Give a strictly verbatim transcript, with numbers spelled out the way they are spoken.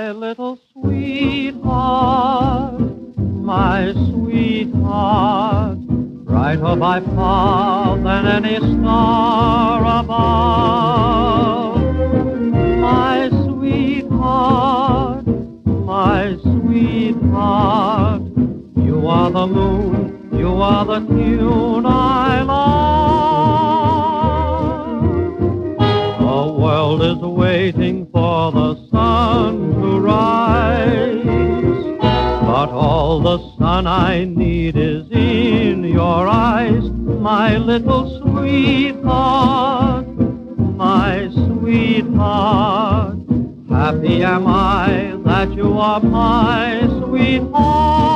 My little sweetheart, my sweetheart, brighter by far than any star above. My sweetheart, my sweetheart, you are the moon, you are the tune I love. The world is waiting for the sun to rise, but all the sun I need is in your eyes, my little sweetheart, my sweetheart. Happy am I that you are my sweetheart.